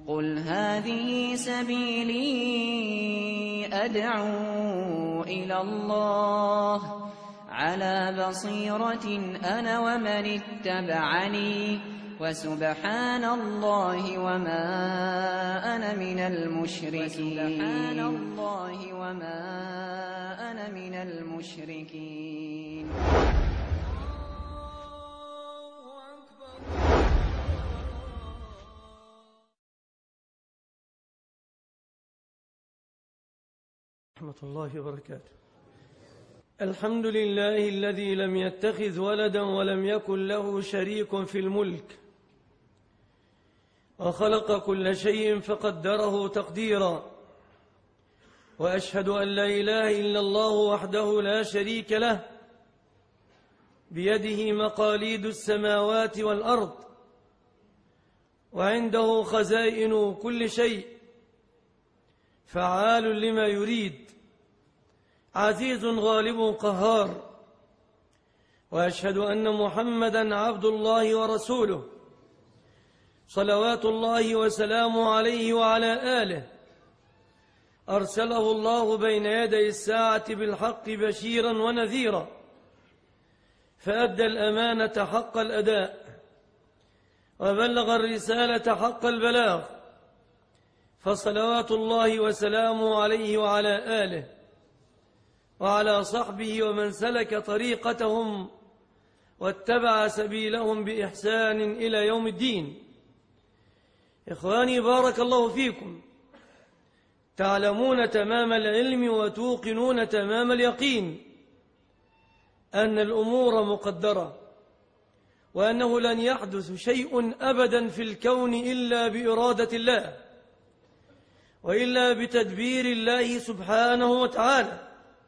قُلْ هَٰذِهِ سَبِيلِي أَدْعُو إِلَى اللَّهِ عَلَىٰ بَصِيرَةٍ أَنَا وَمَنِ اتَّبَعَنِي ۖ وَسُبْحَانَ اللَّهِ وَمَا أَنَا مِنَ الْمُشْرِكِينَ. ورحمة الله وبركاته. الحمد لله الذي لم يتخذ ولدا ولم يكن له شريك في الملك، وخلق كل شيء فقدره تقديرا، وأشهد أن لا إله إلا الله وحده لا شريك له، بيده مقاليد السماوات والأرض، وعنده خزائن كل شيء، فعال لما يريد، عزيز غالب قهار. وأشهد أن محمدًا عبد الله ورسوله، صلوات الله وسلامه عليه وعلى آله، أرسله الله بين يدي الساعة بالحق بشيرا ونذيرا، فأدى الأمانة حق الأداء، وبلغ الرسالة حق البلاغ، فصلوات الله وسلامه عليه وعلى آله وعلى صحبه ومن سلك طريقتهم واتبع سبيلهم بإحسان إلى يوم الدين. إخواني، بارك الله فيكم. تعلمون تمام العلم وتوقنون تمام اليقين أن الأمور مقدرة، وأنه لن يحدث شيء أبدا في الكون إلا بإرادة الله، وإلا بتدبير الله سبحانه وتعالى.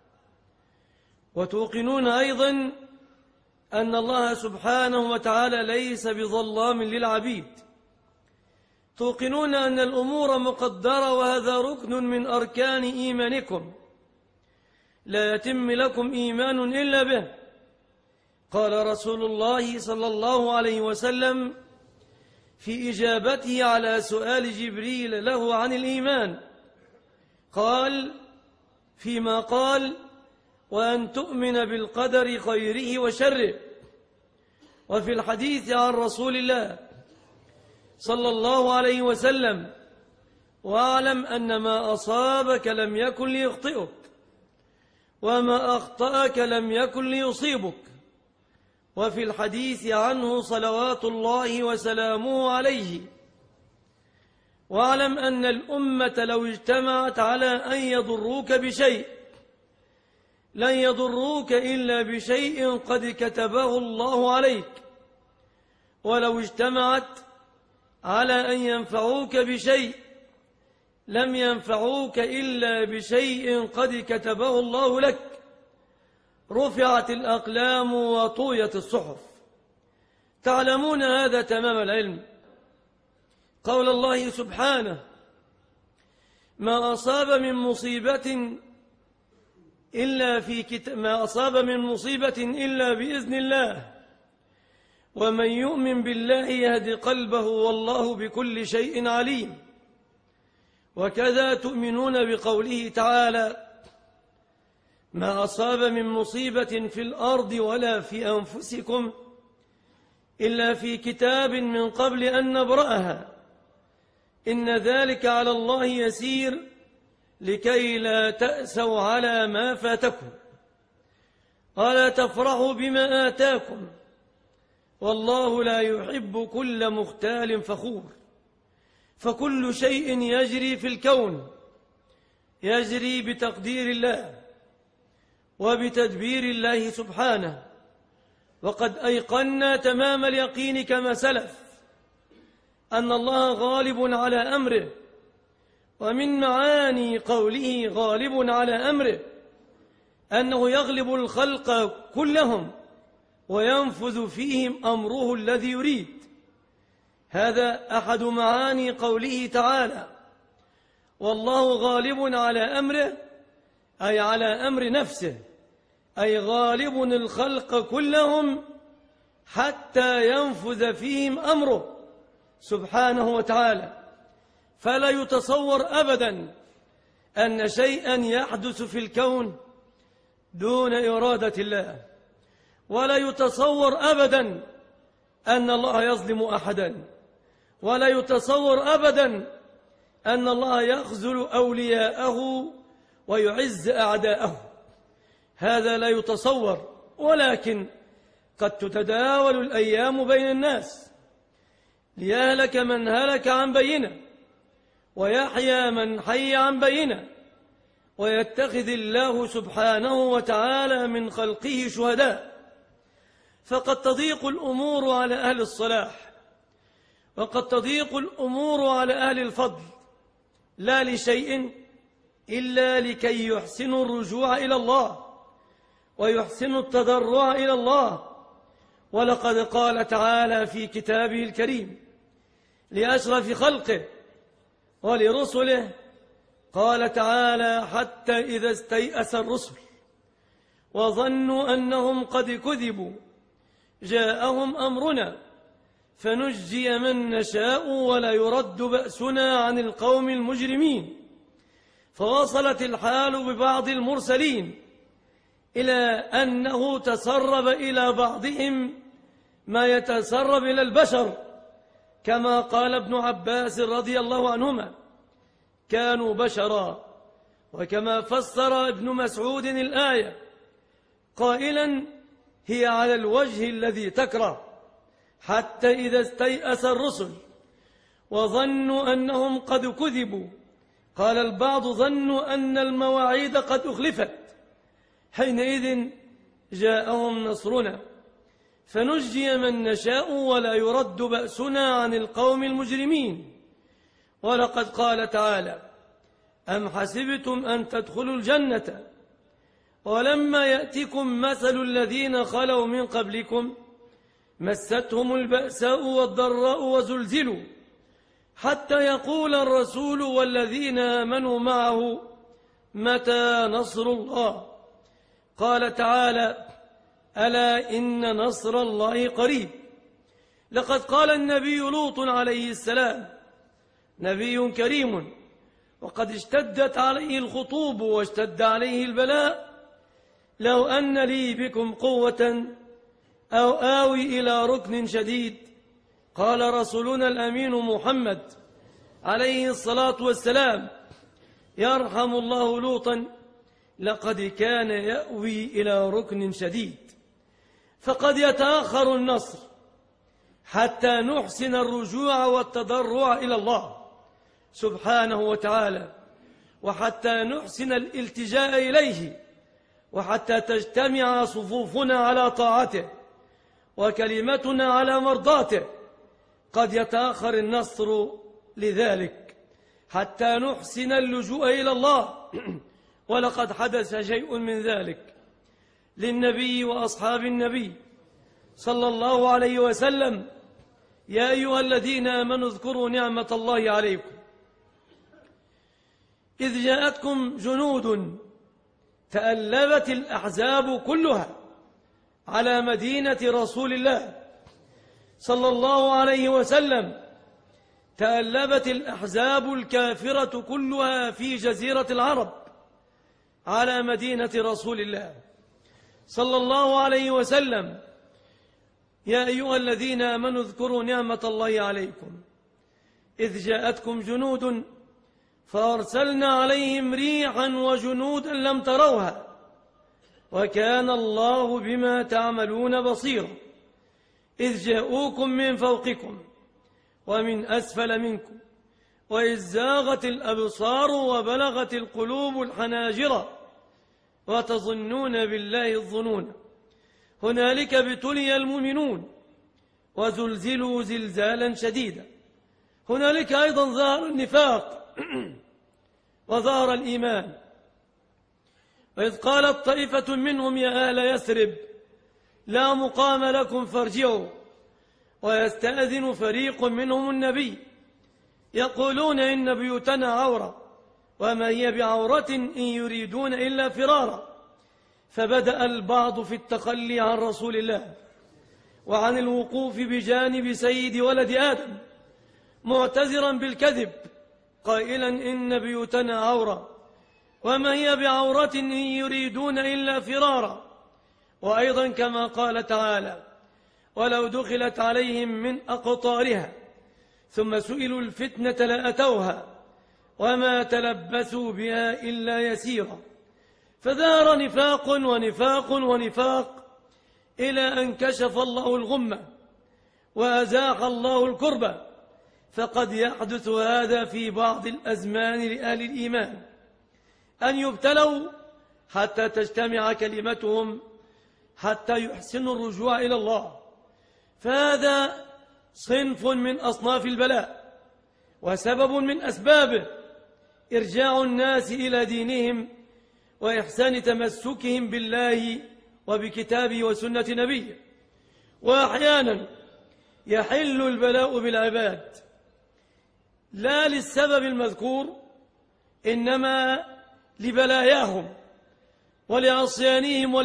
وتوقنون أيضا أن الله سبحانه وتعالى ليس بظلام للعبيد. توقنون أن الأمور مقدرة، وهذا ركن من أركان إيمانكم، لا يتم لكم إيمان إلا به. قال رسول الله صلى الله عليه وسلم في إجابته على سؤال جبريل له عن الإيمان، قال فيما قال: وأن تؤمن بالقدر خيره وشره. وفي الحديث عن رسول الله صلى الله عليه وسلم: واعلم أن ما أصابك لم يكن ليخطئك، وما أخطأك لم يكن ليصيبك. وفي الحديث عنه صلوات الله وسلامه عليه: واعلم أن الأمة لو اجتمعت على أن يضروك بشيء لن يضروك إلا بشيء قد كتبه الله عليك، ولو اجتمعت على أن ينفعوك بشيء لم ينفعوك إلا بشيء قد كتبه الله لك. رفعت الأقلام وطويت الصحف. تعلمون هذا تمام العلم. قول الله سبحانه: ما أصاب من مصيبة إلا بإذن الله، ومن يؤمن بالله يهد قلبه، والله بكل شيء عليم. وكذا تؤمنون بقوله تعالى: ما أصاب من مصيبة في الأرض ولا في أنفسكم إلا في كتاب من قبل أن نبرأها، إن ذلك على الله يسير، لكي لا تأسوا على ما فاتكم ولا تفرحوا بما آتاكم، والله لا يحب كل مختال فخور. فكل شيء يجري في الكون يجري بتقدير الله وبتدبير الله سبحانه. وقد أيقنا تمام اليقين كما سلف أن الله غالب على أمره، ومن معاني قوله غالب على أمره أنه يغلب الخلق كلهم وينفذ فيهم أمره الذي يريد. هذا أحد معاني قوله تعالى: والله غالب على أمره، أي على أمر نفسه، أي غالب الخلق كلهم حتى ينفذ فيهم أمره سبحانه وتعالى. فلا يتصور أبدا أن شيئا يحدث في الكون دون إرادة الله، ولا يتصور أبدا أن الله يظلم أحدا، ولا يتصور أبدا أن الله يخذل أولياءه ويعز أعداءه. هذا لا يتصور، ولكن قد تتداول الأيام بين الناس ليهلك من هلك عن بينة ويحيى من حي عن بينة، ويتخذ الله سبحانه وتعالى من خلقه شهداء. فقد تضيق الأمور على أهل الصلاح، وقد تضيق الأمور على أهل الفضل، لا لشيء إلا لكي يحسنوا الرجوع إلى الله ويحسنوا التضرع إلى الله. ولقد قال تعالى في كتابه الكريم لأشرف خلقه ولرسله، قال تعالى: حتى إذا استيأس الرسل وظنوا أنهم قد كذبوا جاءهم أمرنا فنجي من نشاء ولا يرد بأسنا عن القوم المجرمين. فوصلت الحال ببعض المرسلين إلى أنه تسرب إلى بعضهم ما يتسرب إلى البشر، كما قال ابن عباس رضي الله عنهما: كانوا بشرا. وكما فسر ابن مسعود الآية قائلا: هي على الوجه الذي تكره، حتى إذا استيأس الرسل وظنوا أنهم قد كذبوا. قال البعض: ظنوا أن المواعيد قد أخلفت، حينئذ جاءهم نصرنا فنجي من نشاء ولا يرد بأسنا عن القوم المجرمين. ولقد قال تعالى: أم حسبتم أن تدخلوا الجنة ولما يأتكم مثل الذين خلوا من قبلكم مستهم البأساء والضراء وزلزلوا حتى يقول الرسول والذين آمنوا معه متى نصر الله. قال تعالى: ألا إن نصر الله قريب. لقد قال النبي لوط عليه السلام: نبي كريم وقد اشتدت عليه الخطوب واشتد عليه البلاء، لو أن لي بكم قوة أو آوي إلى ركن شديد. قال رسولنا الأمين محمد عليه الصلاة والسلام: يرحم الله لوطا، لقد كان يأوي إلى ركن شديد. فقد يتأخر النصر حتى نحسن الرجوع والتضرع إلى الله سبحانه وتعالى، وحتى نحسن الالتجاء إليه، وحتى تجتمع صفوفنا على طاعته وكلمتنا على مرضاته. قد يتأخر النصر لذلك حتى نحسن اللجوء إلى الله، ولقد حدث شيء من ذلك للنبي وأصحاب النبي صلى الله عليه وسلم. يا أيها الذين آمنوا اذكروا نعمة الله عليكم إذ جاءتكم جنود تألبت الأحزاب كلها على مدينة رسول الله صلى الله عليه وسلم. تألبت الأحزاب الكافرة كلها في جزيرة العرب على مدينة رسول الله صلى الله عليه وسلم. يا أيها الذين آمنوا اذكروا نعمة الله عليكم إذ جاءتكم جنود فأرسلنا عليهم ريحا وجنودا لم تروها وكان الله بما تعملون بصيرا. إذ جاءوكم من فوقكم ومن أسفل منكم وإذ زاغت الأبصار وبلغت القلوب الحناجر وتظنون بالله الظنون. هنالك ابتلي المؤمنون وزلزلوا زلزالا شديدا. هنالك أيضا ظهر النفاق وظهر الإيمان. وإذ قالت طائفة منهم يا أهل يثرب لا مقام لكم فارجعوا ويستأذن فريق منهم النبي يقولون إن بيوتنا عورة وما هي بعورة إن يريدون إلا فرارا. فبدأ البعض في التخلي عن رسول الله وعن الوقوف بجانب سيد ولد آدم معتذرا بالكذب قائلا إن بيوتنا عورة وما هي بعورة إن يريدون إلا فرارا. وأيضا كما قال تعالى ولو دخلت عليهم من أقطارها ثم سئلوا الفتنة لأتوها وما تلبثوا بها إلا يسيرا. فدار نفاق ونفاق ونفاق إلى أن كشف الله الغمة وأزاح الله الكربة. فقد يحدث هذا في بعض الأزمان لأهل الإيمان أن يبتلوا حتى تجتمع كلمتهم حتى يحسنوا الرجوع إلى الله. فهذا صنف من أصناف البلاء وسبب من أسبابه إرجاع الناس إلى دينهم وإحسان تمسكهم بالله وبكتابه وسنة نبيه. وأحيانا يحل البلاء بالعباد لا للسبب المذكور إنما لبلاياهم ولعصيانهم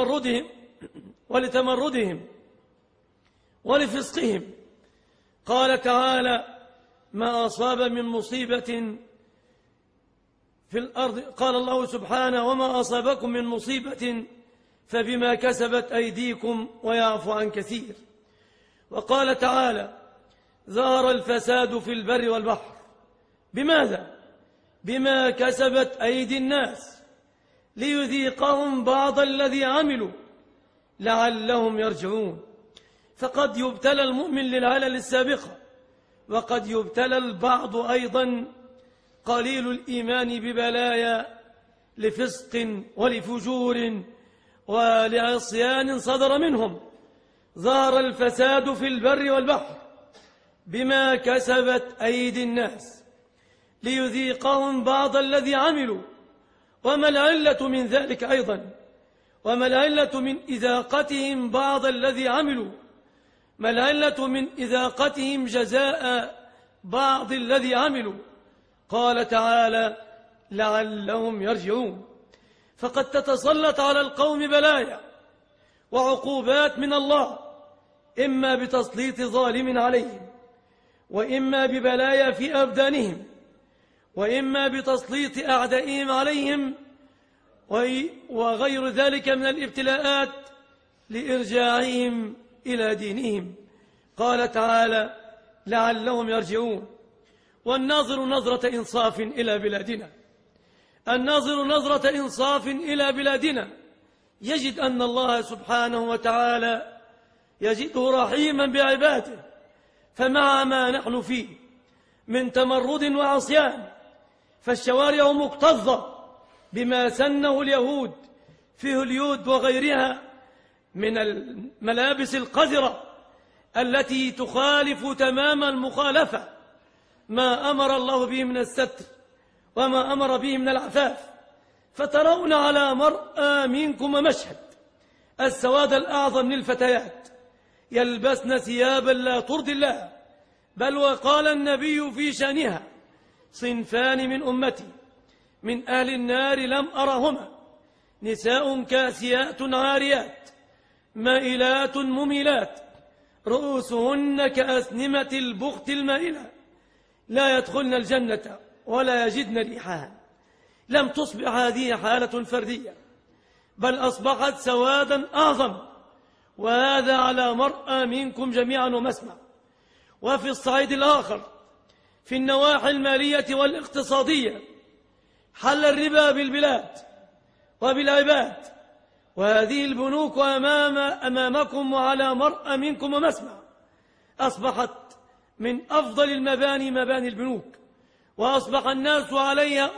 ولتمردهم ولفسقهم. قال تعالى ما أصاب من مصيبة في الأرض قال الله سبحانه وما أصابكم من مصيبة فبما كسبت أيديكم ويعفو عن كثير. وقال تعالى ظهر الفساد في البر والبحر. بماذا؟ بما كسبت أيدي الناس ليذيقهم بعض الذي عملوا لعلهم يرجعون. فقد يبتلى المؤمن للعلل السابقة وقد يبتلى البعض أيضا قليل الإيمان ببلايا لفسق ولفجور ولعصيان صدر منهم. ظهر الفساد في البر والبحر بما كسبت أيدي الناس ليذيقهم بعض الذي عملوا. وما العلة من ذلك أيضا؟ وما العلة من إذاقتهم بعض الذي عملوا؟ ما العلة من إذاقتهم جزاء بعض الذي عملوا؟ قال تعالى لعلهم يرجعون. فقد تتسلط على القوم بلايا وعقوبات من الله إما بتسليط ظالم عليهم وإما ببلايا في أبدانهم وإما بتسليط أعدائهم عليهم وغير ذلك من الابتلاءات لإرجاعهم إلى دينهم. قال تعالى لعلهم يرجعون. والناظر نظرة إنصاف إلى بلادنا الناظر نظرة إنصاف إلى بلادنا يجد أن الله سبحانه وتعالى يجده رحيما بعباده. فمع ما نحن فيه من تمرد وعصيان فالشوارع مكتظة بما سنه اليهود في هوليود وغيرها من الملابس القذرة التي تخالف تمام المخالفة ما أمر الله به من الستر وما أمر به من العفاف. فترون على مرأى منكم مشهد السواد الأعظم للفتيات يلبسن ثيابا لا ترضي الله. بل وقال النبي في شأنها صنفان من أمتي من أهل النار لم أرهما نساء كاسيات عاريات مائلات مميلات رؤوسهن كأسنمة البخت المائلة لا يدخلن الجنة ولا يجدن ريحها. لم تصبح هذه حالة فردية بل أصبحت سوادا أعظم. وهذا على مرأى منكم جميعا ومسمع. وفي الصعيد الآخر في النواحي المالية والاقتصادية حل الربا بالبلاد وبالعباد. وهذه البنوك أمامكم وعلى مرأى منكم ومسمع أصبحت من أفضل المباني مباني البنوك. وأصبح الناس عليها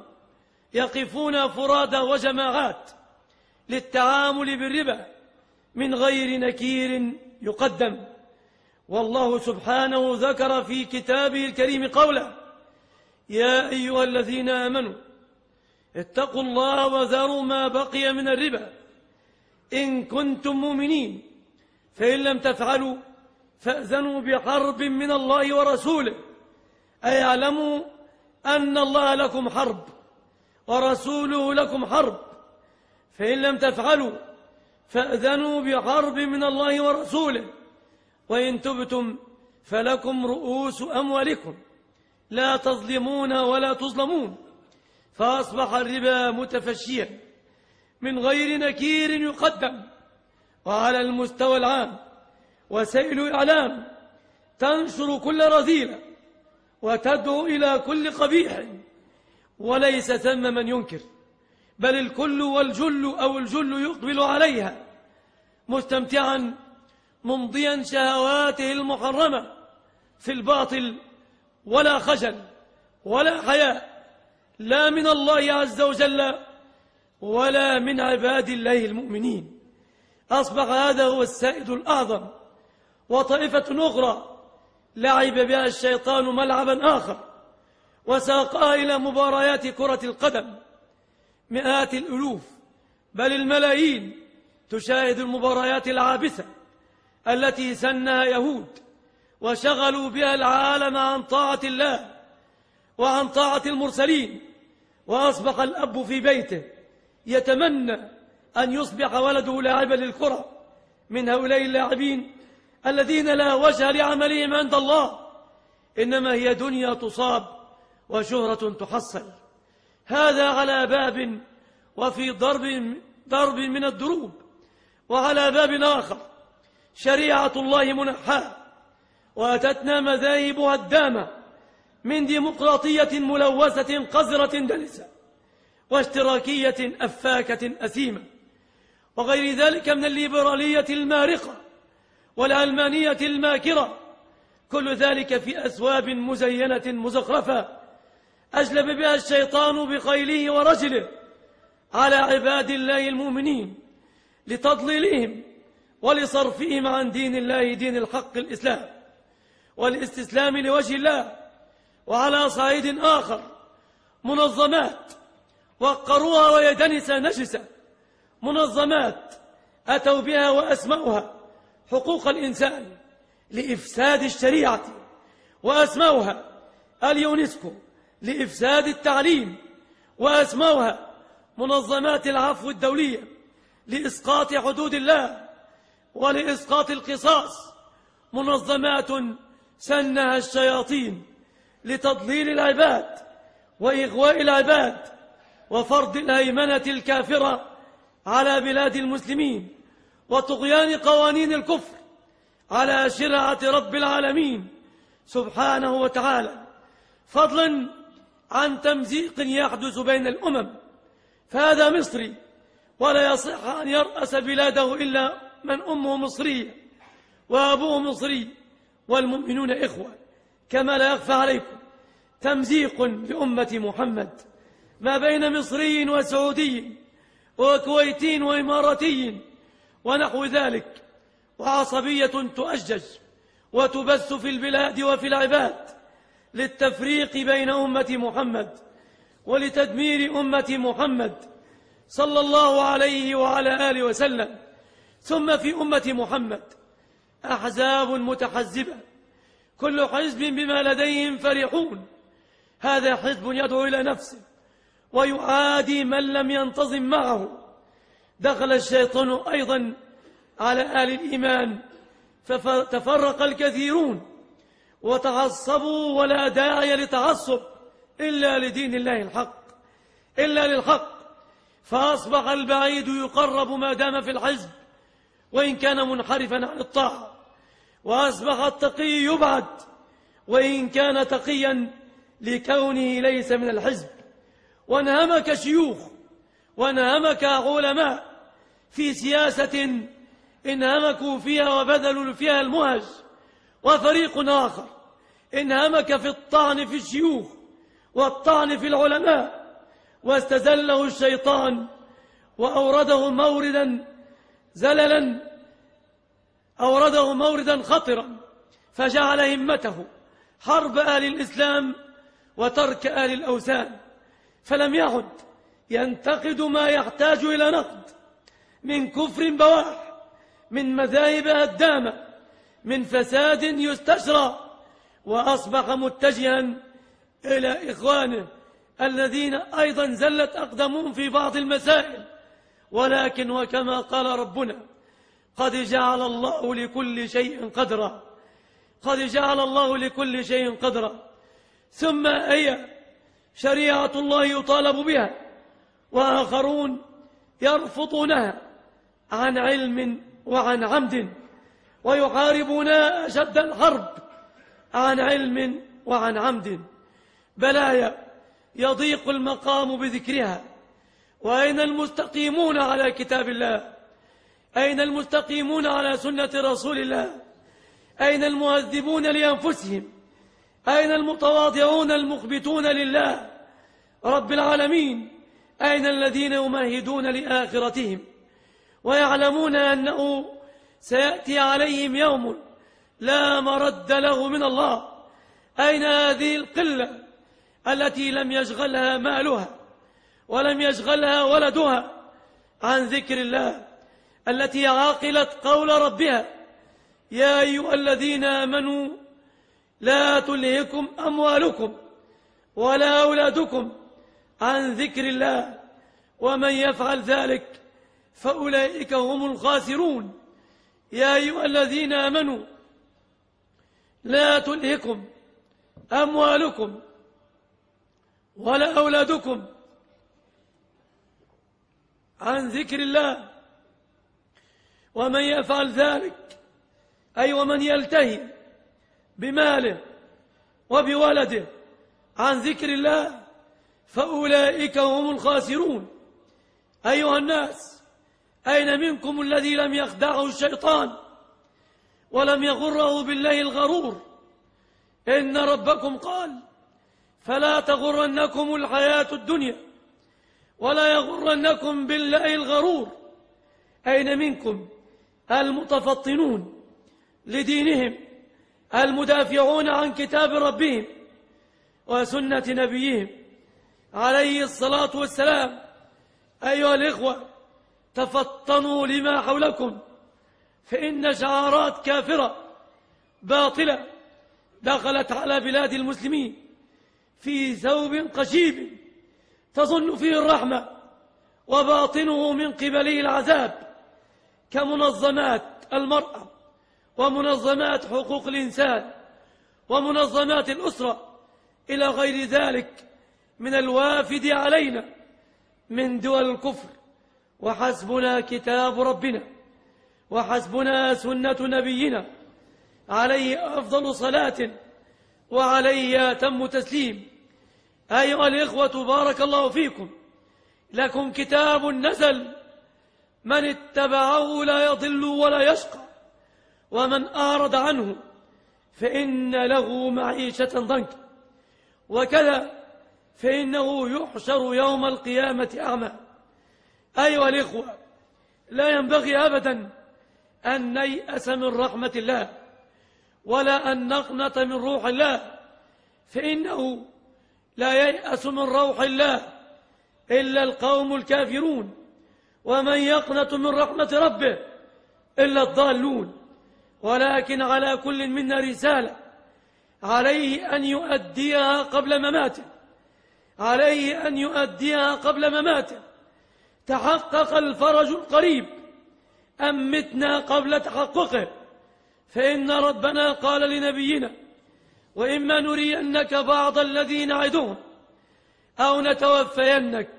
يقفون فرادى وجماعات للتعامل بالربا من غير نكير يقدم. والله سبحانه ذكر في كتابه الكريم قوله يا أيها الذين آمنوا اتقوا الله وذروا ما بقي من الربا إن كنتم مؤمنين فإن لم تفعلوا فأذنوا بحرب من الله ورسوله. أي اعلموا أن الله لكم حرب ورسوله لكم حرب. فإن لم تفعلوا فأذنوا بحرب من الله ورسوله وإن تبتم فلكم رؤوس أموالكم لا تظلمون ولا تظلمون، فأصبح الربا متفشيا من غير نكير يقدم. وعلى المستوى العام وسائل الإعلام تنشر كل رذيلة وتدعو إلى كل قبيح، وليس ثم من ينكر، بل الكل والجل أو الجل يقبل عليها مستمتعا ممضيا شهواته المحرمة في الباطل، ولا خجل ولا حياء، لا من الله عز وجل ولا من عباد الله المؤمنين. أصبح هذا هو السائد الأعظم. وطائفة أخرى لعب بها الشيطان ملعبا آخر وساقها إلى مباريات كرة القدم، مئات الألوف بل الملايين تشاهد المباريات العابثة التي سنها يهود وشغلوا بها العالم عن طاعة الله وعن طاعة المرسلين. وأصبح الأب في بيته يتمنى أن يصبح ولده لاعبا للكرة من هؤلاء اللاعبين الذين لا وجه لعملهم عند الله، إنما هي دنيا تصاب وشهرة تحصل. هذا على باب وفي ضرب من الدروب. وعلى باب آخر شريعة الله منحاة، وأتتنا مذاهب هدامة من ديمقراطية ملوثة قذرة دنسة واشتراكية أفاكة أثيمة وغير ذلك من الليبرالية المارقة والعلمانية الماكرة، كل ذلك في أثواب مزينة مزخرفة أجلب بها الشيطان بخيله ورجله على عباد الله المؤمنين لتضليلهم ولصرفهم عن دين الله دين الحق الإسلام والاستسلام لوجه الله. وعلى صعيد آخر منظمات وقروها وهي دنسة نجسة، منظمات أتوا بها وأسموها حقوق الإنسان لإفساد الشريعة، وأسموها اليونسكو لإفساد التعليم، وأسموها منظمات العفو الدولية لإسقاط حدود الله ولإسقاط القصاص، منظمات سنها الشياطين لتضليل العباد وإغواء العباد وفرض الهيمنة الكافرة على بلاد المسلمين وطغيان قوانين الكفر على شرعة رب العالمين سبحانه وتعالى، فضلا عن تمزيق يحدث بين الأمم. فهذا مصري ولا يصح أن يرأس بلاده إلا من أمه مصرية وأبوه مصري والمؤمنون إخوة. كما لا يخفى عليكم تمزيق لأمة محمد ما بين مصري وسعودي وكويتي وإماراتي ونحو ذلك، وعصبية تؤجج وتبث في البلاد وفي العباد للتفريق بين أمة محمد ولتدمير أمة محمد صلى الله عليه وعلى آله وسلم. ثم في أمة محمد أحزاب متحزبة كل حزب بما لديهم فرحون. هذا حزب يدعو إلى نفسه ويعادي من لم ينتظم معه. دخل الشيطان أيضا على آل الإيمان فتفرق الكثيرون وتعصبوا، ولا داعي لتعصب إلا لدين الله الحق، إلا للحق. فأصبح البعيد يقرب ما دام في الحزب وإن كان منحرفا عن الطاعة، وأصبح التقي يبعد وإن كان تقيا لكونه ليس من الحزب. وانهمك شيوخ وانهمك علماء في سياسة انهمكوا فيها وبذلوا فيها المهج، وفريق آخر انهمك في الطعن في الشيوخ والطعن في العلماء، واستزله الشيطان وأورده موردا زللا، أورده موردا خطرا، فجعل همته حرب آل الإسلام وترك آل الأوثان، فلم يعد ينتقد ما يحتاج إلى نقد من كفر بواح، من مذاهب هدامة، من فساد يستشرى، وأصبح متجها إلى إخوانه الذين أيضا زلت أقدمهم في بعض المسائل. ولكن وكما قال ربنا قد جعل الله لكل شيء قدرا، قد جعل الله لكل شيء قدرا. ثم هي شريعة الله يطالب بها، وآخرون يرفضونها عن علم وعن عمد، ويحاربونها أشد الحرب عن علم وعن عمد. بلايا يضيق المقام بذكرها. وأين المستقيمون على كتاب الله؟ أين المستقيمون على سنة رسول الله؟ أين المهذبون لأنفسهم؟ أين المتواضعون المخبتون لله رب العالمين؟ أين الذين يمهدون لآخرتهم ويعلمون أنه سيأتي عليهم يوم لا مرد له من الله؟ أين هذه القلة التي لم يشغلها مالها ولم يشغلها ولدها عن ذكر الله، التي عاقلت قول ربها: يا أيها الذين آمنوا لا تلهكم أموالكم ولا أولادكم عن ذكر الله ومن يفعل ذلك فأولئك هم الخاسرون. يا أيها الذين آمنوا لا تلهكم أموالكم ولا أولادكم عن ذكر الله ومن يفعل ذلك، أي ومن يلتهي بماله وبولده عن ذكر الله فأولئك هم الخاسرون. أيها الناس، أين منكم الذي لم يخدعه الشيطان ولم يغره بالله الغرور؟ إن ربكم قال: فلا تغرنكم الحياة الدنيا ولا يغرنكم بالله الغرور. أين منكم المتفطنون لدينهم المدافعون عن كتاب ربهم وسنة نبيهم عليه الصلاة والسلام؟ أيها الإخوة، تفطنوا لما حولكم، فإن شعارات كافرة باطلة دخلت على بلاد المسلمين في ثوب قشيب تظن فيه الرحمة وباطنه من قبله العذاب، كمنظمات المرأة ومنظمات حقوق الإنسان ومنظمات الأسرة إلى غير ذلك من الوافد علينا من دول الكفر. وحسبنا كتاب ربنا وحسبنا سنة نبينا عليه أفضل صلاة وعليه أتم تسليم. أيها الإخوة، بارك الله فيكم، لكم كتاب نزل، من اتبعه لا يضل ولا يشقى، ومن أعرض عنه فإن له معيشة ضنكا، وكذا فإنه يحشر يوم القيامة أعمى. أيها الإخوة، لا ينبغي أبدا أن نيأس من رحمة الله ولا أن نقنط من روح الله، فإنه لا ييأس من روح الله إلا القوم الكافرون، ومن يقنط من رحمة ربه إلا الضالون. ولكن على كل منا رسالة عليه أن يؤديها قبل مماته، عليه أن يؤديها قبل مماته. تحقق الفرج القريب أم متنا قبل تحققه، فإن ربنا قال لنبينا: وإما نرينك بعض الذي نعدهم أو نتوفينك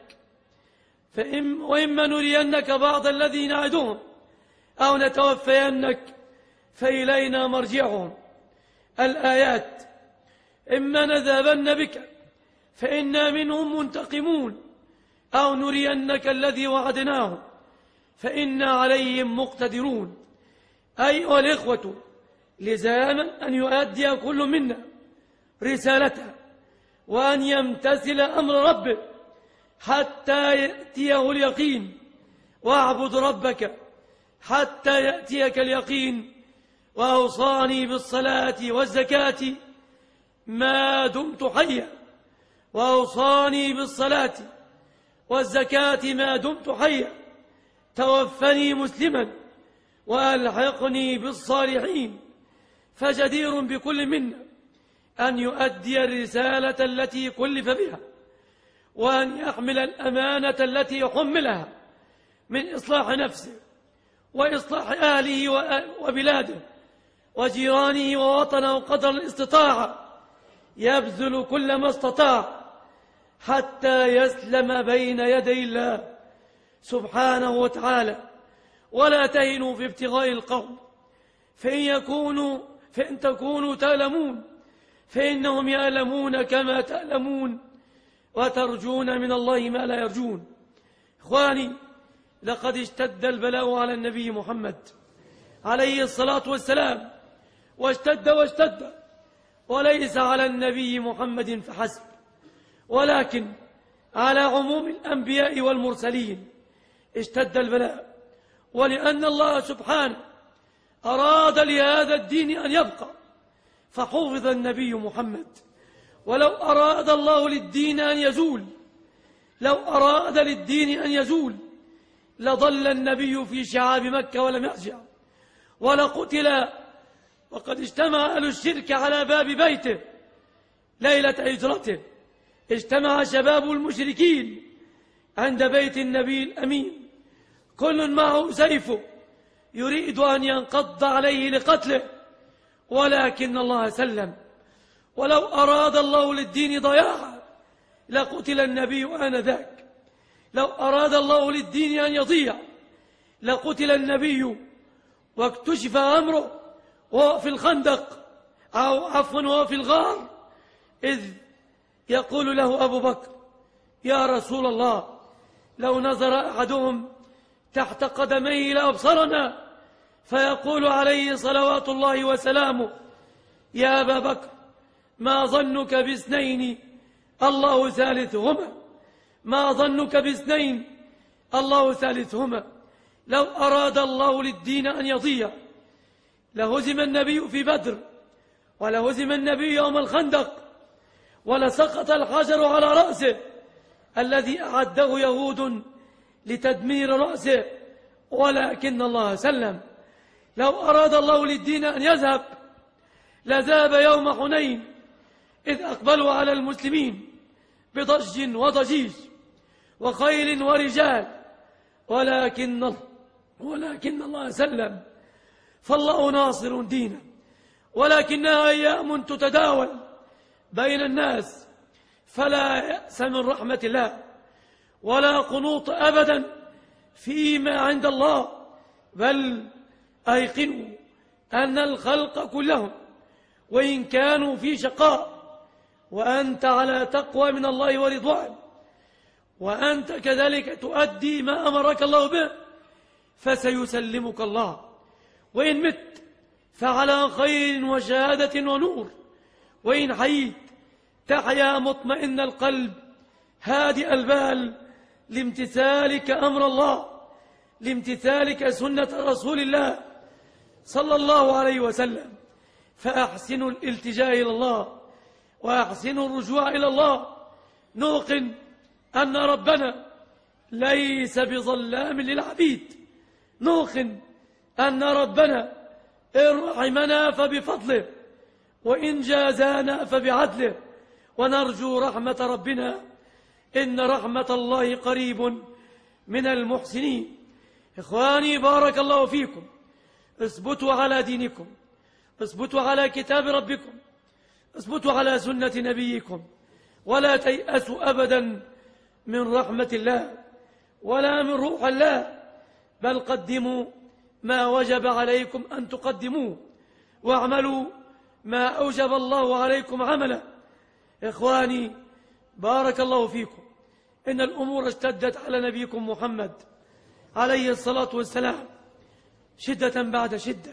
وإما نرينك بعض الذي نعدهم أو نتوفينك فإلينا مرجعهم. الآيات: إما نذهبن بك فإنا منهم منتقمون أو نرينك الذي وعدناهم فإنا عليهم مقتدرون. أيها الإخوة، لزاما أن يؤدي كل منا رسالته وأن يمتثل أمر ربه حتى يأتيه اليقين، واعبد ربك حتى يأتيك اليقين. وأوصاني بالصلاة والزكاة ما دمت حيا، وأوصاني بالصلاة والزكاة ما دمت حيا، توفني مسلما وألحقني بالصالحين. فجدير بكل منا أن يؤدي الرسالة التي كلف بها، وأن يحمل الأمانة التي حملها من إصلاح نفسه وإصلاح أهله وبلاده وجيرانه ووطنه قدر الاستطاعة، يبذل كل ما استطاع حتى يسلم بين يدي الله سبحانه وتعالى. ولا تهنوا في ابتغاء القوم فإن تكونوا تألمون فإنهم يألمون كما تألمون وترجون من الله ما لا يرجون. إخواني، لقد اشتد البلاء على النبي محمد عليه الصلاة والسلام، واشتد وليس على النبي محمد فحسب، ولكن على عموم الأنبياء والمرسلين اشتد البلاء، ولأن الله سبحانه أراد لهذا الدين أن يبقى فحفظ النبي محمد. ولو أراد الله للدين أن يزول، لو أراد للدين أن يزول لظل النبي في شعاب مكة ولم يرجع ولقتل. وقد اجتمع أهل الشرك على باب بيته ليلة هجرته، اجتمع شباب المشركين عند بيت النبي الأمين، كل معه سيفه يريد أن ينقض عليه لقتله، ولكن الله سلم. ولو أراد الله للدين ضياعا لقتل النبي آنذاك، لو أراد الله للدين أن يضيع لقتل النبي واكتشف أمره وهو في الخندق، أو عفوا وهو في الغار، إذ يقول له أبو بكر: يا رسول الله، لو نظر أحدهم تحت قدميه لأبصرنا. فيقول عليه صلوات الله وسلامه: يا أبا بكر، ما ظنك باثنين الله ثالثهما، ما ظنك باثنين الله ثالثهما. لو أراد الله للدين أن يضيع لهزم النبي في بدر، ولهزم النبي يوم الخندق، ولسقط الحجر على رأسه الذي أعده يهود لتدمير رأسه، ولكن الله سلم. لو أراد الله للدين أن يذهب لذهب يوم حنين، إذ أقبلوا على المسلمين بضج وضجيج وخيل ورجال، ولكن الله سلم. فالله ناصر دينه، ولكنها أيام تتداول بين الناس، فلا يأس من رحمة الله ولا قنوط أبدا فيما عند الله، بل أيقنوا أن الخلق كلهم وإن كانوا في شقاء وأنت على تقوى من الله ورضوان، وأنت كذلك تؤدي ما أمرك الله به، فسيسلمك الله. وإن مت فعلى خير وشهادة ونور، وإن حييت تحيا مطمئن القلب هادئ البال لامتثالك أمر الله، لامتثالك سنة رسول الله صلى الله عليه وسلم. فأحسنوا الالتجاء إلى الله وأحسنوا الرجوع إلى الله، نوقن أن ربنا ليس بظلام للعبيد، نوقن أن ربنا إن رحمنا فبفضله وإن جازانا فبعدله، ونرجو رحمة ربنا، إن رحمة الله قريب من المحسنين. إخواني، بارك الله فيكم، اثبتوا على دينكم، اثبتوا على كتاب ربكم، اثبتوا على سنة نبيكم، ولا تيأسوا أبدا من رحمة الله ولا من روح الله، بل قدموا ما وجب عليكم أن تقدموه، واعملوا ما أوجب الله عليكم عملا. إخواني، بارك الله فيكم، إن الأمور اشتدت على نبيكم محمد عليه الصلاة والسلام شدة بعد شدة،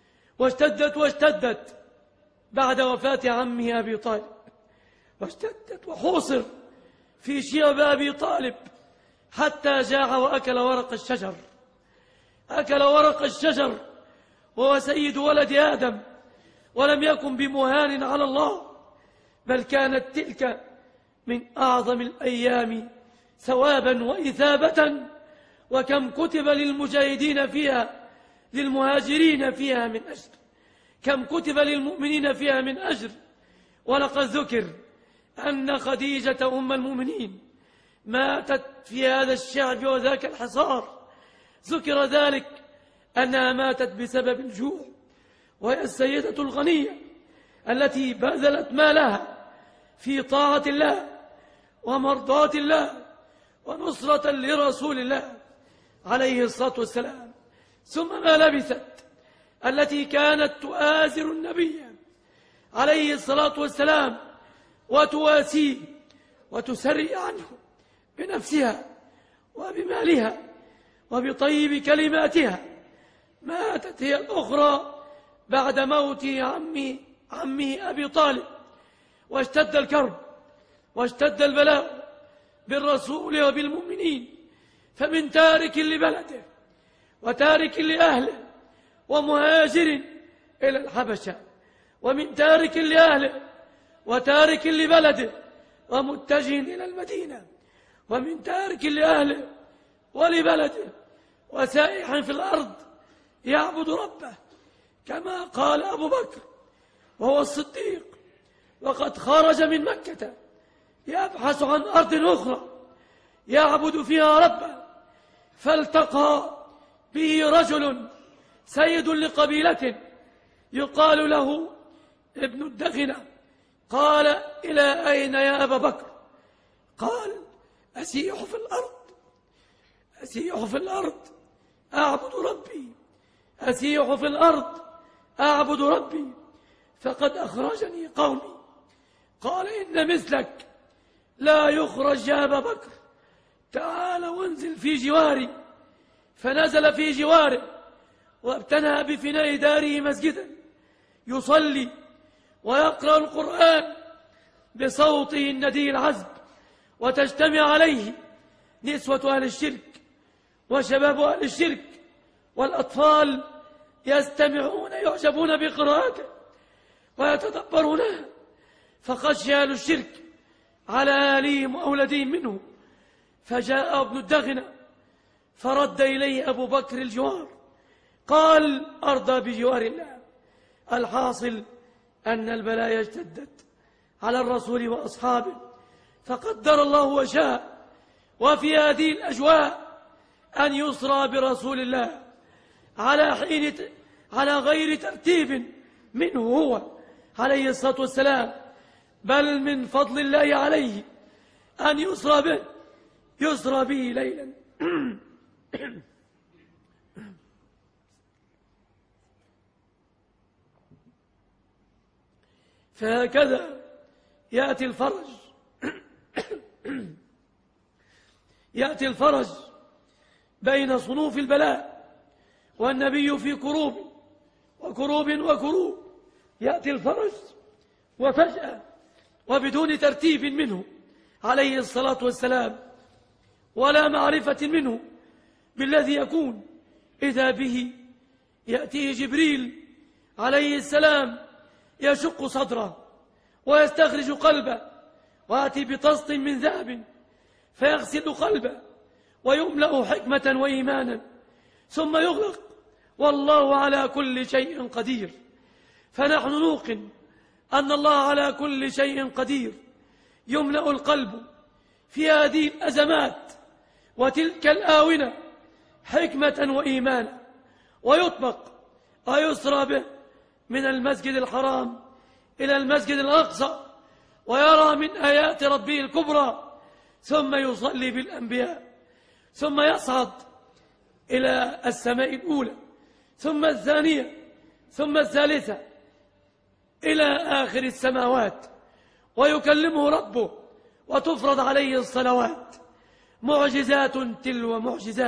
واشتدت بعد وفاة عمه أبي طالب، واشتدت وحوصر في شيب أبي طالب حتى جاع وأكل ورق الشجر، أكل ورق الشجر وهو سيد ولد آدم، ولم يكن بمهان على الله، بل كانت تلك من أعظم الأيام ثوابا وإثابة. وكم كتب للمجاهدين فيها، للمهاجرين فيها من أجر، كم كتب للمؤمنين فيها من أجر. ولقد ذكر أن خديجة أم المؤمنين ماتت في هذا الشعب وذاك الحصار، ذكر ذلك أنها ماتت بسبب الجوع، وهي السيدة الغنية التي بذلت مالها في طاعة الله ومرضاة الله ونصرة لرسول الله عليه الصلاة والسلام. ثم ما لبثت التي كانت تؤازر النبي عليه الصلاة والسلام وتواسيه وتسري عنه بنفسها وبمالها وبطيب كلماتها، ماتت هي الأخرى بعد موت عمه أبي طالب، واشتد الكرب واشتد البلاء بالرسول وبالمؤمنين، فمن تارك لبلده وتارك لأهله ومهاجر إلى الحبشة، ومن تارك لأهله وتارك لبلده ومتجه إلى المدينة، ومن تارك لأهله ولبلده وسائح في الأرض يعبد ربه، كما قال أبو بكر وهو الصديق، وقد خرج من مكة يبحث عن أرض أخرى يعبد فيها ربه، فالتقى به رجل سيد لقبيلة يقال له ابن الدغنة. قال: إلى أين يا أبا بكر؟ قال: أسيح في الأرض، أسيح في الأرض أعبد ربي، أسيح في الأرض أعبد ربي، فقد أخرجني قومي. قال: إن مثلك لا يخرج يا أبا بكر، تعال وانزل في جواري. فنزل في جواره وابتنى بفناء داره مسجدا يصلي ويقرأ القرآن بصوته الندي العذب، وتجتمع عليه نسوة أهل الشرك وشباب أهل الشرك والأطفال يستمعون يعجبون بقراءته ويتدبرونها، فخشي أهل الشرك على أهليهم وأولادهم منه، فجاء ابن الدغنة فرد إليه أبو بكر الجوار، قال: أرضى بجوار الله. الحاصل أن البلايا اشتدت على الرسول وأصحابه، فقدر الله وشاء، وفي هذه الأجواء أن يسرى برسول الله على غير ترتيب منه هو عليه الصلاة والسلام، بل من فضل الله عليه أن يسرى به ليلا فهكذا يأتي الفرج يأتي الفرج بين صنوف البلاء، والنبي في كروب وكروب يأتي الفرج وفجأة وبدون ترتيب منه عليه الصلاة والسلام ولا معرفة منه بالذي يكون، إذا به يأتيه جبريل عليه السلام يشق صدره ويستخرج قلبه، ويأتي بطست من ذهب فيغسل قلبه ويملأ حكمة وإيمانا ثم يغلق، والله على كل شيء قدير. فنحن نوقن أن الله على كل شيء قدير، يملأ القلب في هذه الأزمات وتلك الآونة حكمة وإيمانا، ويطبق ويسرى به من المسجد الحرام إلى المسجد الأقصى، ويرى من آيات ربه الكبرى، ثم يصلي بالأنبياء، ثم يصعد إلى السماء الأولى، ثم الثانية، ثم الثالثة، إلى آخر السماوات، ويكلمه ربه وتفرض عليه الصلوات. معجزات تلو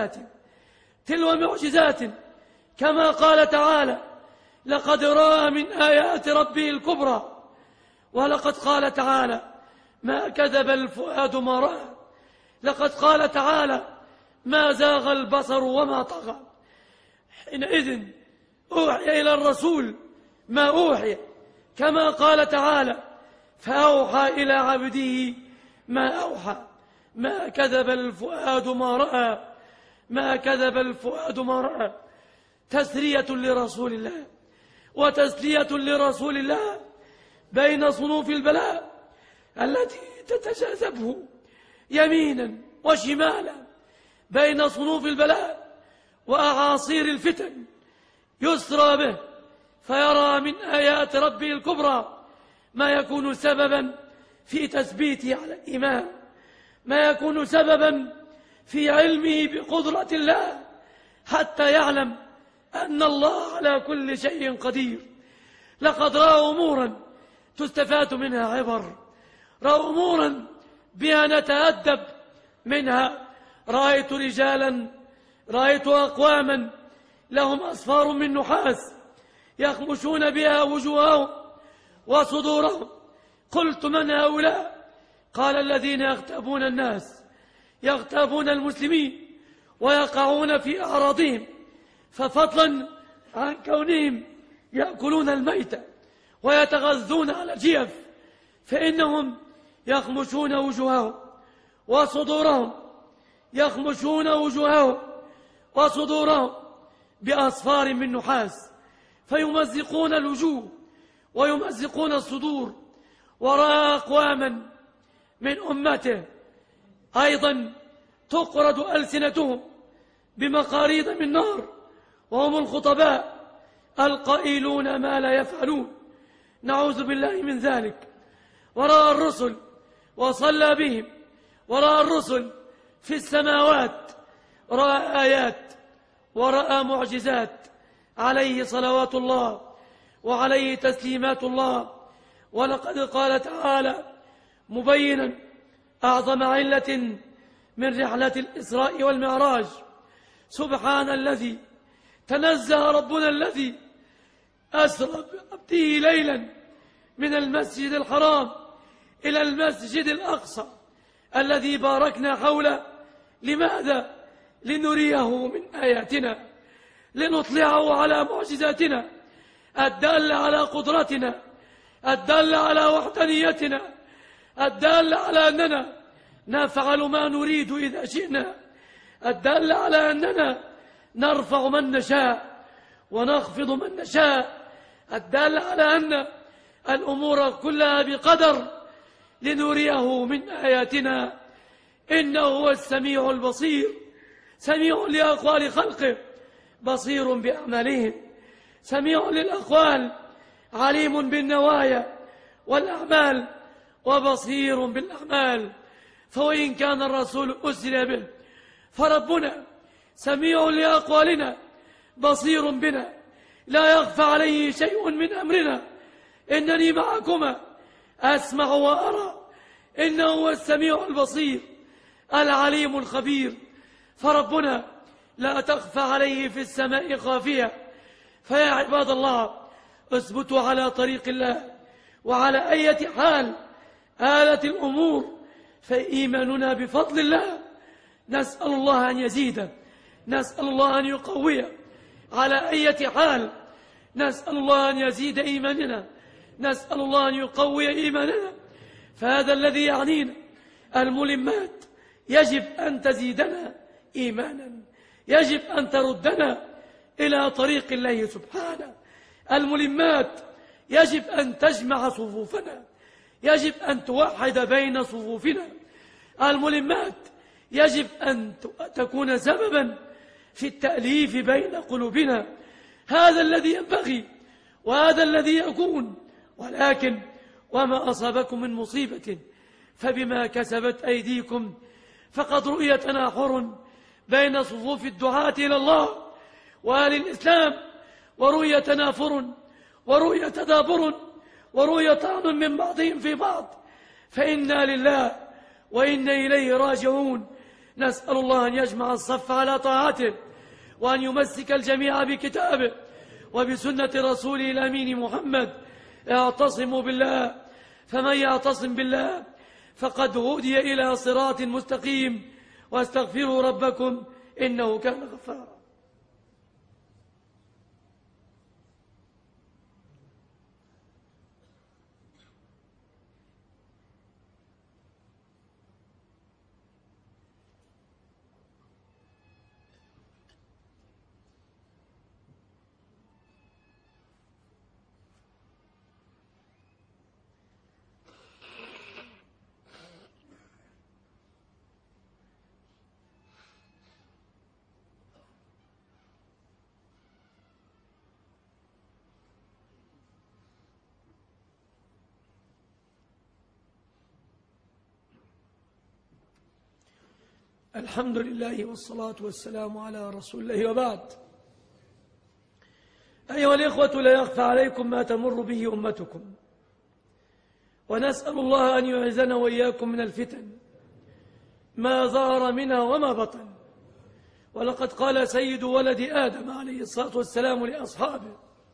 معجزات، كما قال تعالى: لقد رأى من آيات ربه الكبرى. ولقد قال تعالى: ما كذب الفؤاد ما رأى. لقد قال تعالى: ما زاغ البصر وما طغى. حينئذ أوحي إلى الرسول ما أوحي، كما قال تعالى: فأوحى إلى عبده ما أوحى. ما كذب الفؤاد ما رأى، ما كذب الفؤاد ما رأى. تسلية لرسول الله وتسلية لرسول الله بين صنوف البلاء التي تتجاذبه يمينا وشمالا، بين صنوف البلاء وأعاصير الفتن، يسرى به فيرى من آيات ربه الكبرى ما يكون سببا في تثبيته على الإيمان، ما يكون سببا في علمه بقدرة الله حتى يعلم أن الله على كل شيء قدير. لقد رأى أمورا تستفاد منها عبر، رأى أمورا بها نتأدب منها. رأيت أقواما لهم أصفار من نحاس يخمشون بها وجوههم وصدورهم. قلت من هؤلاء؟ قال الذين يغتابون الناس، يغتابون المسلمين ويقعون في أعراضهم، ففضلا عن كونهم يأكلون الميتة ويتغذون على الجيف، فإنهم يخمشون وجوههم وصدورهم، يخمشون وجوههم وصدورهم بأصفار من نحاس، فيمزقون الوجوه ويمزقون الصدور. ورأى أقواما من أمته أيضا تقرض ألسنتهم بمقاريض من نار، وهم الخطباء القائلون ما لا يفعلون، نعوذ بالله من ذلك. ورأى الرسل وصلى بهم، ورأى الرسل في السماوات، رأى آيات ورأى معجزات، عليه صلوات الله وعليه تسليمات الله. ولقد قال تعالى مبينا أعظم علة من رحلة الإسراء والمعراج: سبحان الذي تنزه ربنا الذي أسرى بعبده ليلا من المسجد الحرام إلى المسجد الأقصى الذي باركنا حوله. لماذا؟ لنريه من آياتنا، لنطلعه على معجزاتنا الدالة على قدرتنا، الدالة على وحدانيتنا، الدالة على أننا نفعل ما نريد إذا شئنا، الدالة على أننا نرفع من نشاء ونخفض من نشاء، الدالة على أن الأمور كلها بقدر، لنريه من آياتنا. إنه هو السميع البصير، سميع لأقوال خلقه، بصير بأعمالهم، سميع للأقوال، عليم بالنوايا والأعمال، وبصير بالأعمال. فوإن كان الرسول أسري به فربنا سميع لأقوالنا، بصير بنا، لا يخفى عليه شيء من أمرنا. إنني معكما أسمع وأرى، إنه هو السميع البصير العليم الخبير. فربنا لا تخفى عليه في السماء خافية. فيا عباد الله، اثبتوا على طريق الله، وعلى أي حال آلت الأمور فإيماننا بفضل الله. نسأل الله أن يزيد، نسأل الله أن يقوي، على أي حال نسأل الله أن يزيد إيماننا، نسأل الله أن يقوي إيماننا. فهذا الذي يعنينا. الملمات يجب أن تزيدنا إيمانا، يجب أن تردنا إلى طريق الله سبحانه. الملمات يجب أن تجمع صفوفنا، يجب أن توحد بين صفوفنا. الملمات يجب أن تكون سببا في التأليف بين قلوبنا. هذا الذي ينبغي وهذا الذي يكون. ولكن وما أصابكم من مصيبة فبما كسبت أيديكم، فقد رؤي تناحر بين صفوف الدعاة إلى الله وأهل الإسلام، ورؤي تنافر، ورؤي تدابر، ورؤي طعن من بعضهم في بعض. فإنا لله وإنا إليه راجعون. نسأل الله أن يجمع الصف على طاعته، وأن يمسك الجميع بكتابه وبسنة رسوله الأمين محمد. اعتصموا بالله، فمن يعتصم بالله فقد هدي إلى صراط مستقيم. واستغفروا ربكم إنه كان غفارا. الحمد لله والصلاة والسلام على رسول الله، وبعد. أيها الإخوة، لا يخفى عليكم ما تمر به أمتكم، ونسأل الله أن يعزنا وإياكم من الفتن ما ظهر منها وما بطن. ولقد قال سيد ولد آدم عليه الصلاة والسلام لأصحابه: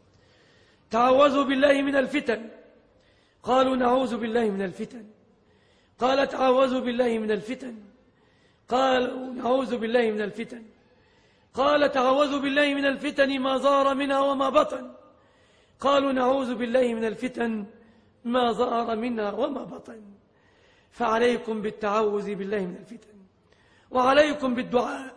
تعوذوا بالله من الفتن. قالوا: نعوذ بالله من الفتن. قال: تعوذوا بالله من الفتن. قالوا: نعوذ بالله من الفتن. قال: تعوذوا بالله من الفتن ما ظهر منها وما بطن. قالوا: نعوذ بالله من الفتن ما ظهر منها وما بطن. فعليكم بالتعوذ بالله من الفتن، وعليكم بالدعاء،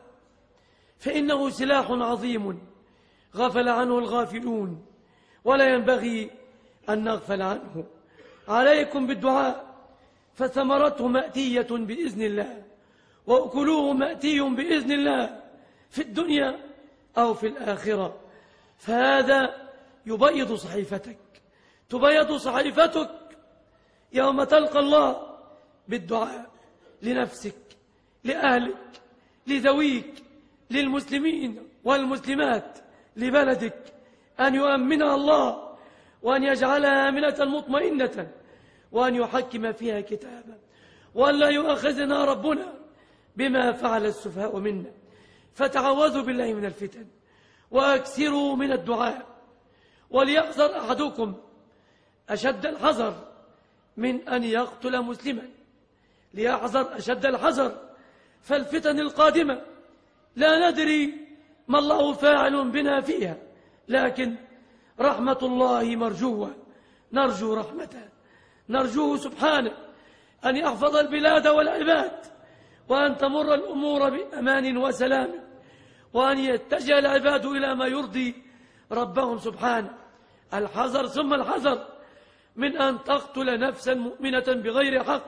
فإنه سلاح عظيم غفل عنه الغافلون، ولا ينبغي أن نغفل عنه. عليكم بالدعاء، فثمرته مأتية بإذن الله، وأكلوه مأتي بإذن الله في الدنيا أو في الآخرة. فهذا يبيض صحيفتك، تبيض صحيفتك يوم تلقى الله بالدعاء لنفسك، لأهلك، لذويك، للمسلمين والمسلمات، لبلدك، أن يؤمنها الله، وأن يجعلها آمنة مطمئنة، وأن يحكم فيها كتابا، وأن لا يؤاخذنا ربنا بما فعل السفهاء منا. فتعوذوا بالله من الفتن، وأكثروا من الدعاء. وليحذر أحدكم أشد الحذر من أن يقتل مسلما، ليحذر أشد الحذر، فالفتن القادمة لا ندري ما الله فاعل بنا فيها، لكن رحمة الله مرجوة، نرجو رحمته، نرجوه سبحانه أن يحفظ البلاد والعباد، وأن تمر الأمور بأمان وسلام، وأن يتجه العباد إلى ما يرضي ربهم سبحانه. الحذر ثم الحذر من أن تقتل نفسا مؤمنة بغير حق.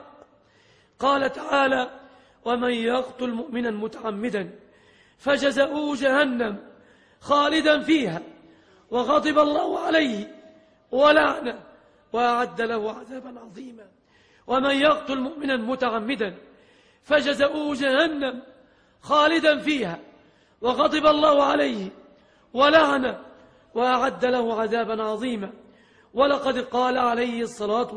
قال تعالى: ومن يقتل مؤمنا متعمدا فجزاؤه جهنم خالدا فيها وغضب الله عليه ولعنه وأعد له عذابا عظيما. ومن يقتل مؤمنا متعمدا فجزاؤه جهنم خالدا فيها وغضب الله عليه ولعنه وأعد له عذابا عظيما. ولقد قال عليه الصلاة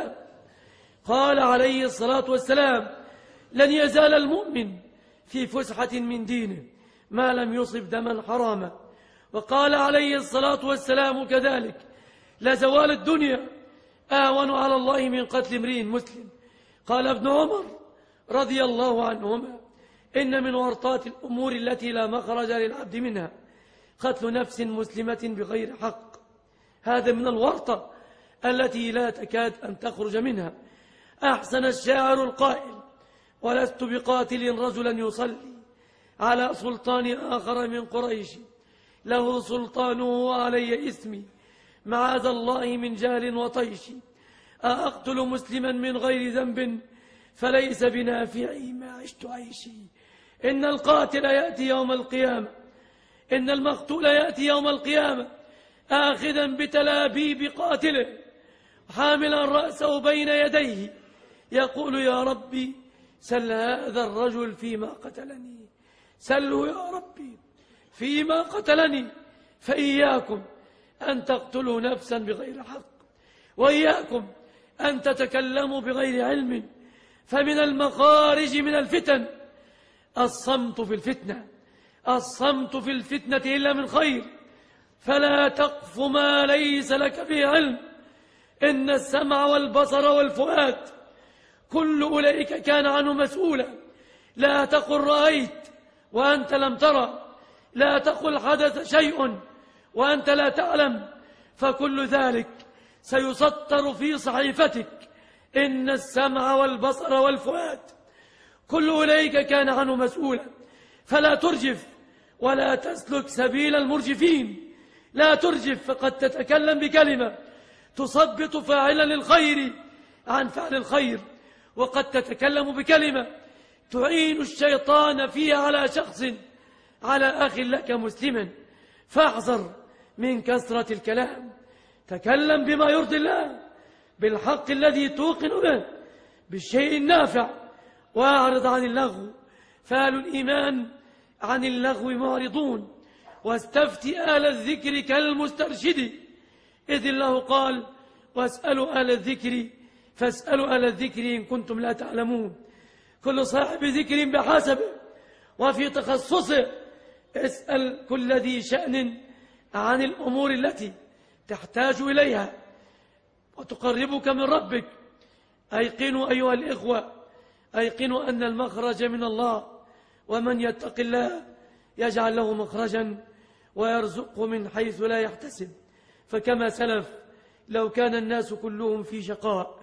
والسلام: لن يزال المؤمن في فسحة من دينه ما لم يصب دما حراما. وقال عليه الصلاة والسلام كذلك: لزوال الدنيا أهون على الله من قتل امرئ مسلم. قال ابن عمر رضي الله عنهما: إن من ورطات الأمور التي لا مخرج للعبد منها قتل نفس مسلمة بغير حق. هذا من الورطة التي لا تكاد أن تخرج منها. أحسن الشاعر القائل: ولست بقاتل رجلا يصلي على سلطان آخر من قريش، له سلطانه وعلي اسمي، معاذ الله من جهل وطيش. أقتل مسلما من غير ذنب فليس بنافعي ما عشت عيشي. إن القاتل يأتي يوم القيامة، إن المقتول يأتي يوم القيامة آخذا بتلابيب قاتله، حاملا رأسه بين يديه، يقول: يا ربي سل هذا الرجل فيما قتلني، سله يا ربي فيما قتلني. فإياكم أن تقتلوا نفسا بغير حق، وإياكم أن تتكلموا بغير علم، فمن المخارج من الفتن الصمت في الفتنة، الصمت في الفتنة إلا من خير. فلا تقف ما ليس لك به علم، إن السمع والبصر والفؤاد كل أولئك كان عنه مسؤولا. لا تقل رأيت وأنت لم ترى، لا تقل حدث شيء وأنت لا تعلم، فكل ذلك سيسطر في صحيفتك. إن السمع والبصر والفؤاد كل أولئك كان عنه مسؤولا. فلا ترجف ولا تسلك سبيل المرجفين، لا ترجف، فقد تتكلم بكلمة تثبط فاعلا للخير عن فعل الخير، وقد تتكلم بكلمة تعين الشيطان فيها على شخص، على أخ لك مسلما. فاحذر من كثرة الكلام، تكلم بما يرضي الله، بالحق الذي توقن به، بالشيء النافع، واعرض عن اللغو، فأهل الإيمان عن اللغو معرضون. واستفت أهل الذكر كالمسترشد، إذ الله قال واسألوا أهل الذكر فاسألوا أهل الذكر إن كنتم لا تعلمون. كل صاحب ذكر بحسبه وفي تخصصه. اسأل كل ذي شأن عن الأمور التي تحتاج إليها وتقربك من ربك. أيقنوا أيها الإخوة، أيقنوا أن المخرج من الله، ومن يتق الله يجعل له مخرجا ويرزقه من حيث لا يحتسب. فكما سلف لو كان الناس كلهم في شقاء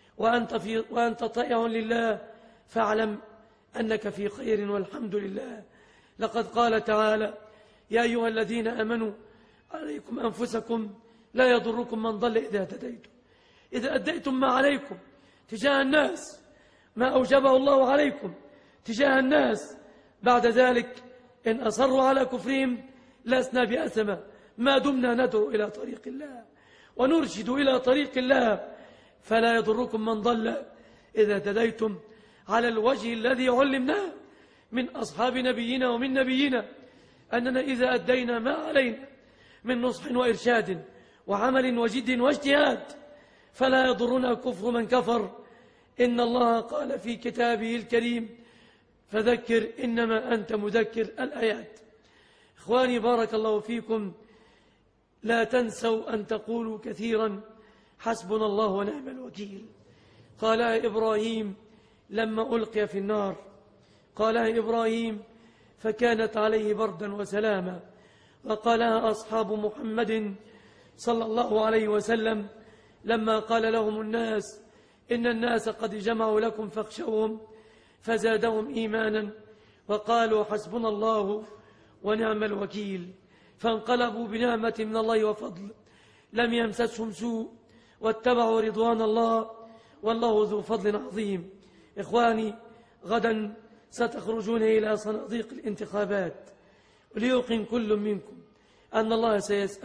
وأنت طائع لله فاعلم أنك في خير والحمد لله. لقد قال تعالى يا أيها الذين آمنوا عليكم أنفسكم لا يضركم من ضل إذا هتديتم. إذا أديتم ما عليكم تجاه الناس، ما أوجبه الله عليكم تجاه الناس، بعد ذلك إن أصروا على كفرهم لسنا بأثمة ما دمنا ندعو إلى طريق الله ونرشد إلى طريق الله. فلا يضركم من ضل إذا هتديتم على الوجه الذي علمناه من أصحاب نبينا ومن نبينا، أننا إذا أدينا ما علينا من نصح وإرشاد وعمل وجد واجتهاد فلا يضرنا كفر من كفر. إن الله قال في كتابه الكريم فذكر إنما أنت مذكر. الآيات. إخواني بارك الله فيكم، لا تنسوا أن تقولوا كثيرا حسبنا الله ونعم الوكيل. قالها إبراهيم لما ألقي في النار، قالها إبراهيم فكانت عليه بردا وسلاما، وقالها أصحاب محمد صلى الله عليه وسلم لما قال لهم الناس إن الناس قد جمعوا لكم فاخشوهم فزادهم إيمانا وقالوا حسبنا الله ونعم الوكيل. فانقلبوا بنعمة من الله وفضل لم يمسسهم سوء واتبعوا رضوان الله والله ذو فضل عظيم. إخواني غدا ستخرجون إلى صناديق الانتخابات، وليوقن كل منكم أن الله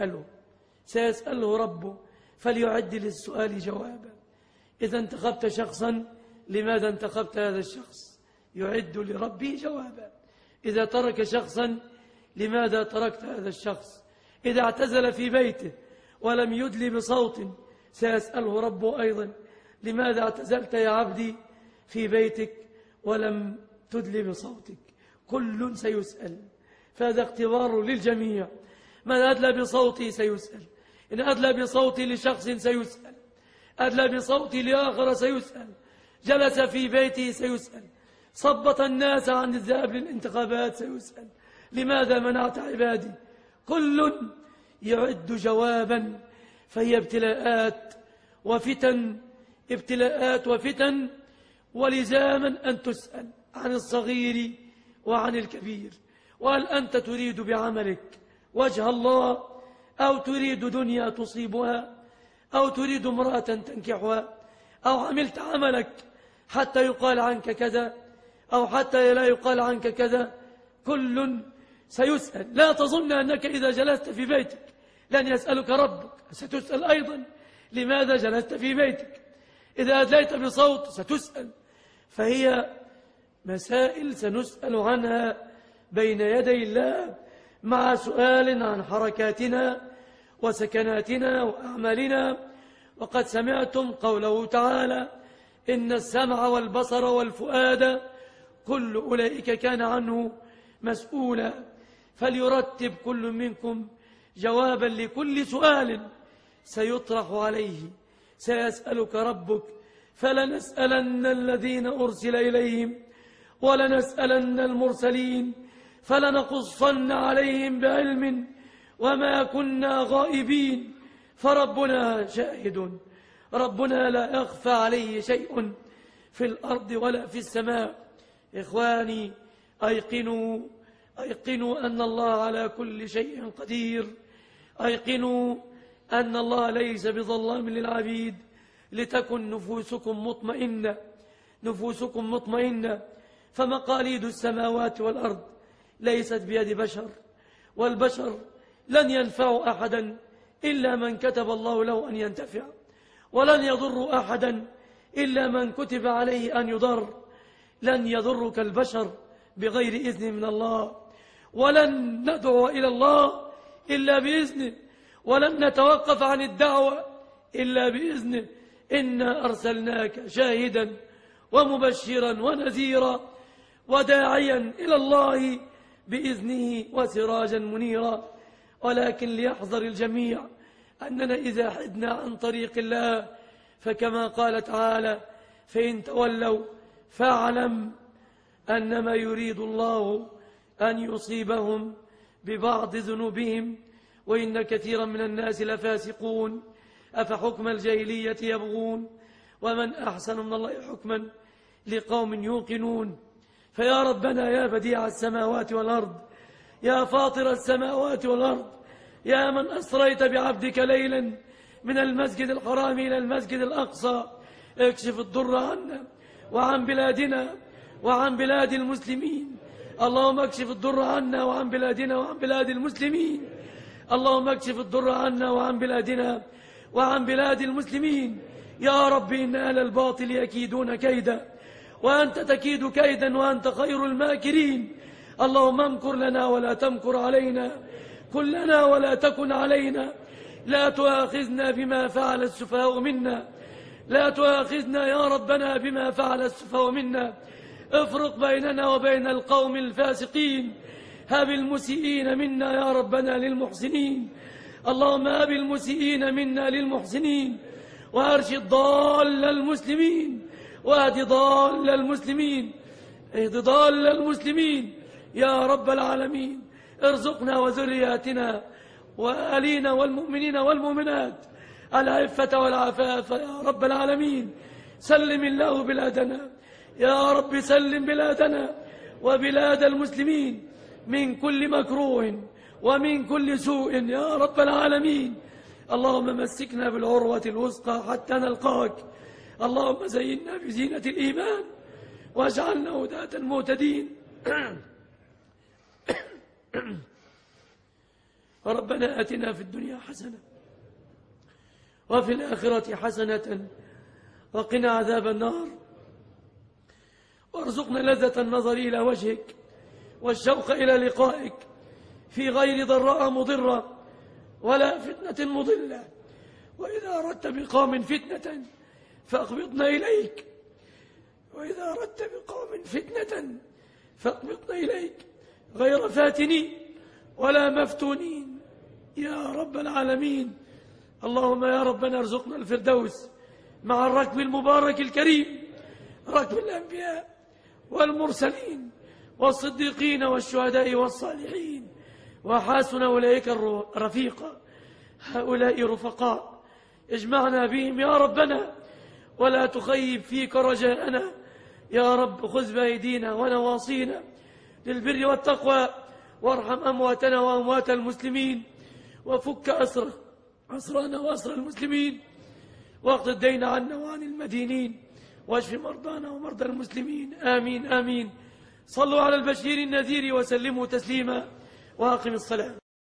سيسأله ربه فليعد للسؤال جوابا. إذا انتخبت شخصا لماذا انتخبت هذا الشخص؟ يعد لربه جوابا. إذا ترك شخصا لماذا تركت هذا الشخص؟ إذا اعتزل في بيته ولم يدلي بصوت سيسأله ربه أيضا لماذا اعتزلت يا عبدي في بيتك ولم تدلي بصوتك؟ كل سيسأل، فهذا اختبار للجميع. من أدلى بصوتي سيسأل، إن أدلى بصوتي لشخص سيسأل، أدلى بصوتي لآخر سيسأل، جلس في بيته سيسأل، صبت الناس عن الذهاب للانتخابات سيسأل، لماذا منعت عبادي؟ كل يعد جوابا. فهي ابتلاءات وفتن ولزاما أن تسأل عن الصغير وعن الكبير. وهل أنت تريد بعملك وجه الله أو تريد دنيا تصيبها أو تريد امرأة تنكحها أو عملت عملك حتى يقال عنك كذا أو حتى لا يقال عنك كذا؟ كل سيسأل. لا تظن أنك إذا جلست في بيتك لن يسألك ربك، ستسأل أيضا لماذا جلست في بيتك. إذا أدليت بصوت ستسأل. فهي مسائل سنسأل عنها بين يدي الله مع سؤال عن حركاتنا وسكناتنا وأعمالنا. وقد سمعتم قوله تعالى إن السمع والبصر والفؤاد كل أولئك كان عنه مسؤولا. فليرتب كل منكم جوابا لكل سؤال سيطرح عليه. سيسألك ربك فلنسألن الذين أرسل إليهم ولنسألن المرسلين فلنقصن عليهم بعلم وما كنا غائبين. فربنا شاهد، ربنا لا يخفى عليه شيء في الأرض ولا في السماء. إخواني أيقنوا أن الله على كل شيء قدير. أيقنوا أن الله ليس بظلام للعبيد. لتكن نفوسكم مطمئنة فمقاليد السماوات والأرض ليست بيد بشر، والبشر لن ينفع أحدا إلا من كتب الله له أن ينتفع، ولن يضر أحدا إلا من كتب عليه أن يضر. لن يضرك البشر بغير إذن من الله، ولن ندعو إلى الله إلا بإذنه، ولن نتوقف عن الدعوة إلا بإذنه. إنا أرسلناك شاهدا ومبشرا ونذيرا وداعيا إلى الله بإذنه وسراجا منيرا. ولكن ليحذر الجميع أننا إذا حدنا عن طريق الله فكما قال تعالى: فإن تولوا فاعلم أنما يريد الله أن يصيبهم ببعض ذنوبهم وإن كثيرا من الناس لفاسقون أفحكم الجاهلية يبغون ومن أحسن من الله حكما لقوم يوقنون. فيا ربنا يا بديع السماوات والأرض، يا فاطر السماوات والأرض، يا من أسريت بعبدك ليلا من المسجد الحرام إلى المسجد الأقصى، اكشف الضر عنا وعن بلادنا وعن بلاد المسلمين. اللهم اكشف الضر عنا وعن بلادنا وعن بلاد المسلمين. اللهم اكشف الضر عنا وعن بلادنا وعن بلاد المسلمين. يا رب إن أهل الباطل يكيدون كيدا وأنت تكيد كيدا وأنت خير الماكرين. اللهم امكر لنا ولا تمكر علينا، كن لنا ولا تكن علينا، لا تؤاخذنا بما فعل السفهاء منا، لا تؤاخذنا يا ربنا بما فعل السفهاء منا. افرق بيننا وبين القوم الفاسقين، هب المسيئين منا يا ربنا للمحسنين. اللهم هب المسيئين منا للمحسنين، وأرشد ضال المسلمين، واهد ضال المسلمين، اهد ضال المسلمين يا رب العالمين. ارزقنا وذرياتنا وأهالينا والمؤمنين والمؤمنات العفة والعفاف يا رب العالمين. سلم الله بلادنا يا رب، سلم بلادنا وبلاد المسلمين من كل مكروه ومن كل سوء يا رب العالمين. اللهم مسكنا بالعروة الوثقى حتى نلقاك. اللهم زينا بزينة الإيمان واجعلنا هداة مهتدين. ربنا آتنا في الدنيا حسنة وفي الآخرة حسنة وقنا عذاب النار، وارزقنا لذة النظر إلى وجهك والشوق إلى لقائك في غير ضراء مضرة ولا فتنة مضلة. وإذا أردت بقوم فتنة فأقبضنا إليك، وإذا أردت بقوم فتنة فأقبضنا إليك غير فاتنين ولا مفتونين يا رب العالمين. اللهم يا ربنا ارزقنا الفردوس مع الركب المبارك الكريم، ركب الأنبياء والمرسلين والصديقين والشهداء والصالحين، وحسن أولئك رفيقا. هؤلاء رفقاء اجمعنا بهم يا ربنا، ولا تخيب فيك رجاءنا يا رب. خذ بأيدينا ونواصينا للبر والتقوى، وارحم أمواتنا وأموات المسلمين، وفك أسرنا وأسر المسلمين، واقض الدين عنا وعن المدينين، واشف مرضانا ومرضى المسلمين. آمين آمين. صلوا على البشير النذير وسلموا تسليما، وأقم الصلاة.